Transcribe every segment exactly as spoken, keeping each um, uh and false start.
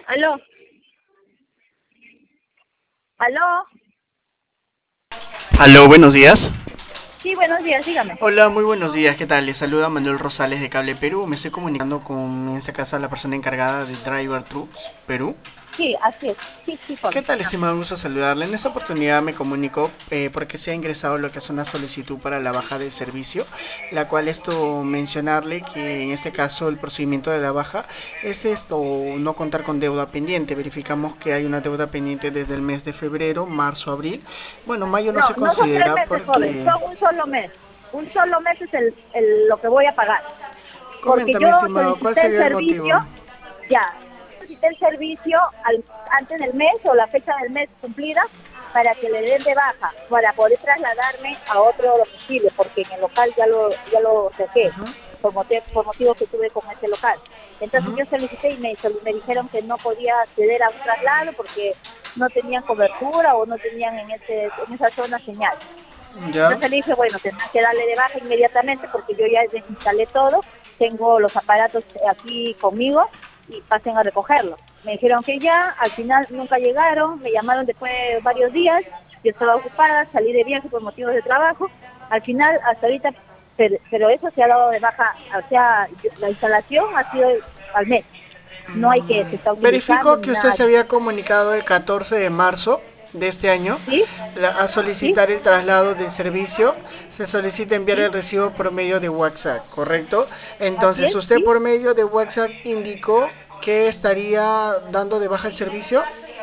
Aló, aló. Aló, buenos días. Sí, buenos días, dígame. Hola, muy buenos días. ¿Qué tal? Les saluda Manuel Rosales de Cable Perú. Me estoy comunicando con, en este caso, la persona encargada de Driver Trucks Perú. Sí, así es. Sí, sí, ¿Qué joven. tal, estimado? Gusto saludarle. En esta oportunidad me comunico eh, porque se ha ingresado lo que es una solicitud para la baja de servicio, la cual esto mencionarle que en este caso el procedimiento de la baja es esto, no contar con deuda pendiente. Verificamos que hay una deuda pendiente desde el mes de febrero, marzo, abril. Bueno, mayo no No, se no son tres considera meses, joven, porque... son un solo mes. Un solo mes es el, el- lo que voy a pagar. Porque yo Coméntame, estimado, ¿cuál solicité el sería el servicio, motivo? ya, solicité el servicio al- antes del mes o la fecha del mes cumplida para que le den de baja, para poder trasladarme a otro domicilio, porque en el local ya lo, ya lo dejé, Ujú, por, mote- por motivos que tuve con ese local. Entonces ujú. yo solicité y me, sol- me dijeron que no podía acceder a un traslado porque no tenían cobertura o no tenían en, ese, en esa zona señal. Ya. Entonces le dije, bueno, tendrá que darle de baja inmediatamente porque yo ya desinstalé todo, tengo los aparatos aquí conmigo y pasen a recogerlo. Me dijeron que ya, al final nunca llegaron, me llamaron después de varios días, yo estaba ocupada, salí de viaje por motivos de trabajo, al final hasta ahorita, pero, pero eso se ha dado de baja, o sea, yo- la instalación ha sido al mes, no hay que se está utilizando Verifico ni que usted nada, se había comunicado el catorce de marzo de este año ¿sí? la- a ¿Sí? solicitar el traslado del servicio. Se solicita enviar ¿Sí? el recibo por medio de WhatsApp, ¿correcto? Así Entonces, es, usted ¿sí? por medio de WhatsApp indicó que estaría dando de baja el servicio.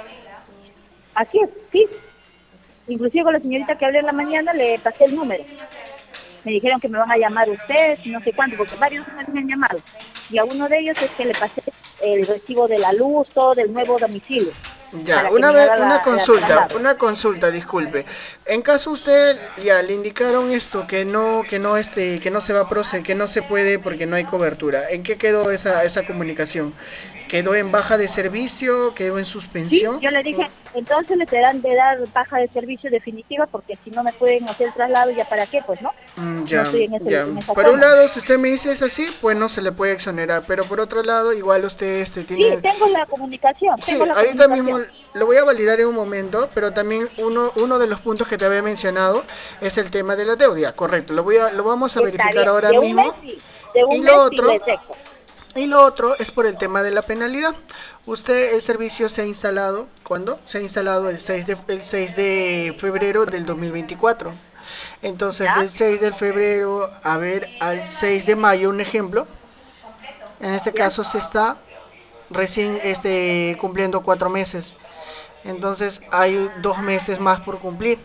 Así es, ¿sí? Inclusive con la señorita que hablé en la mañana le pasé el número. Me dijeron que me van a llamar ustedes, no sé cuánto, porque varios números me han llamado. Y a uno de ellos es que le pasé el recibo de la luz, todo del nuevo domicilio, Ya, para que una me vez, haga una la, la consulta, traslado. una consulta, disculpe. En caso usted ya le indicaron esto, que no, que no este, que no se va a proceder, que no se puede porque no hay cobertura. ¿En qué quedó esa, esa comunicación? ¿Quedó en baja de servicio? ¿Quedó en Sí, suspensión? yo le dije, entonces le tendrán de dar baja de servicio definitiva, porque si no me pueden hacer el traslado, ¿ya para qué? Pues no, Mm, no ya, estoy en, ese, ya. en esa Por un zona. lado, si usted me dice es así, pues no se le puede exonerar. Pero por otro lado, igual usted este, Sí, tiene... tengo la comunicación, Sí, tengo la ahorita mismo comunicación. lo voy a validar en un momento, pero también uno, uno de los puntos que te había mencionado es el tema de la deuda. Correcto, lo, voy a, lo vamos a Está verificar bien, ahora de un mes mismo. sí, de Y un lo mes sí le otro, detecto. y lo otro es por el tema de la penalidad. Usted, el servicio se ha instalado, ¿cuándo? Se ha instalado el seis de, el seis de febrero del dos mil veinticuatro. Entonces, ¿Ya? del seis de febrero, a ver, al seis de mayo, un ejemplo. En este ¿Ya? caso se está recién este, cumpliendo cuatro meses. Entonces hay dos meses más por cumplir.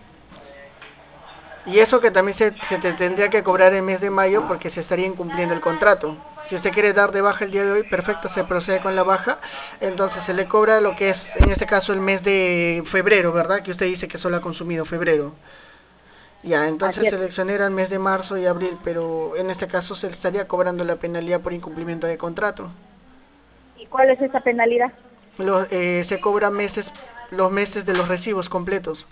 Y eso que también se, se te tendría que cobrar el mes de mayo porque se estaría incumpliendo el contrato. Si usted quiere dar de baja el día de hoy, perfecto, se procede con la baja. Entonces se le cobra lo que es, en este caso, el mes de febrero, ¿verdad? Que usted dice que solo ha consumido febrero. Ya, entonces Así es. seleccionar el mes de marzo y abril, pero en este caso se le estaría cobrando la penalidad por incumplimiento de contrato. ¿Y cuál es esa penalidad? Lo- eh, se cobra meses, los meses de los recibos completos.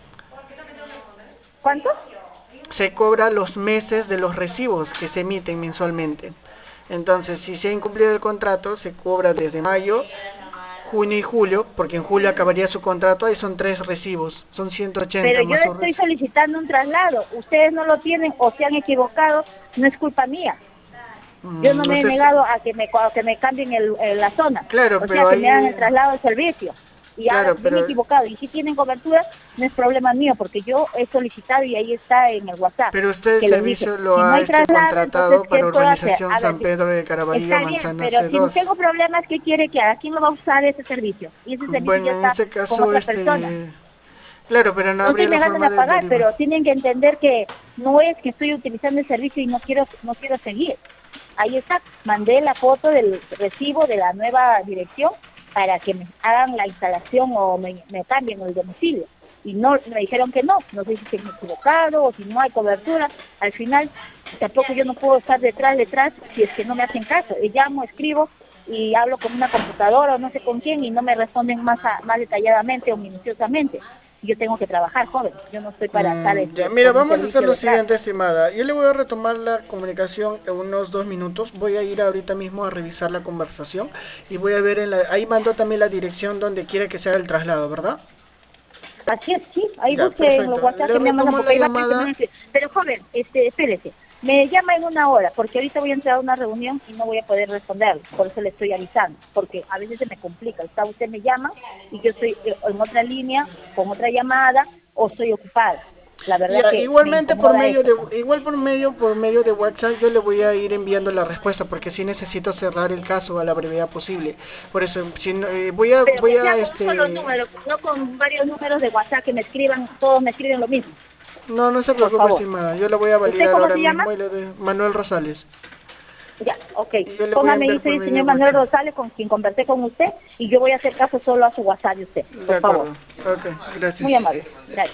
¿Cuánto? Se cobra los meses de los recibos que se emiten mensualmente. Entonces, si se ha incumplido el contrato, se cobra desde mayo, junio y julio, porque en julio acabaría su contrato, ahí son tres recibos, son ciento Pero ochenta yo más su estoy recibo. solicitando un traslado. Ustedes no lo tienen o se han equivocado, no es culpa mía. Yo no Mm, me he usted, negado a que me, a que me cambien el, el- la zona. claro, O sea, pero que me hagan el ahí, traslado del servicio. Y ahora, claro, si yo me he pero, equivocado y si tienen cobertura, no es problema mío, porque yo he solicitado y ahí está en el WhatsApp, pero usted el que les dije, servicio lo si no ha hay este traslado, entonces, contratado ¿qué para puedo hacer? Urbanización A ver, San Pedro de Caraballo, está bien, Manzana pero C si dos. tengo problemas, ¿qué quiere que haga? ¿Quién lo va a usar ese servicio? Y ese servicio Bueno, ya en está este con caso, otra persona. este, claro, pero no No estoy habría la negándome forma a de pagar, derivar. pero tienen que entender que no es que estoy utilizando el servicio y no quiero no quiero seguir. Ahí está, mandé la foto del recibo de la nueva dirección para que me hagan la instalación o me, me cambien el domicilio. Y no me dijeron que no, no sé si se han equivocado o si no hay cobertura. Al final, tampoco yo no puedo estar detrás, detrás, si es que no me hacen caso. Y llamo, escribo y hablo con una computadora o no sé con quién y no me responden más, a- más detalladamente o minuciosamente. y yo tengo que trabajar, joven. Yo no estoy para estar... Mm, este, ya, mira, por un vamos a hacer servicio lo de trato. siguiente, estimada. Yo le voy a retomar la comunicación en unos dos minutos. Voy a ir ahorita mismo a revisar la conversación y voy a ver en la... Ahí mandó también la dirección donde quiere que se haga el traslado, ¿verdad? Así es, sí, ahí Ya, busque en los perfecto. WhatsApp Le que me mandan, retomo porque la hay varios que me han llamada. escrito. Pero joven, este, espérese, me llama en una hora, porque ahorita voy a entrar a una reunión y no voy a poder responder, por eso le estoy avisando, porque a veces se me complica, está, usted me llama y yo estoy eh, en otra línea, con otra llamada, o estoy ocupada. La verdad Ya, que me igualmente por incomoda medio esto. de igual por medio por medio de WhatsApp yo le voy a ir enviando la respuesta porque sí necesito cerrar el caso a la brevedad posible. Por eso si no- eh, voy a Pero voy que a sea con un solo este número, no con varios números de WhatsApp que me escriban, todos me escriben lo mismo, no no se por preocupe, favor. estimada. Yo la voy a ¿Usted validar cómo ahora se llama? mismo y le doy Manuel Rosales. Ya, ok. Y yo le voy a Póngame ahí, enviar por soy el medio de señor Manuel WhatsApp. Rosales, con quien conversé con usted, y yo voy a hacer caso solo a su WhatsApp de usted, De por favor. acuerdo. Ok, Muy gracias. amable. Gracias.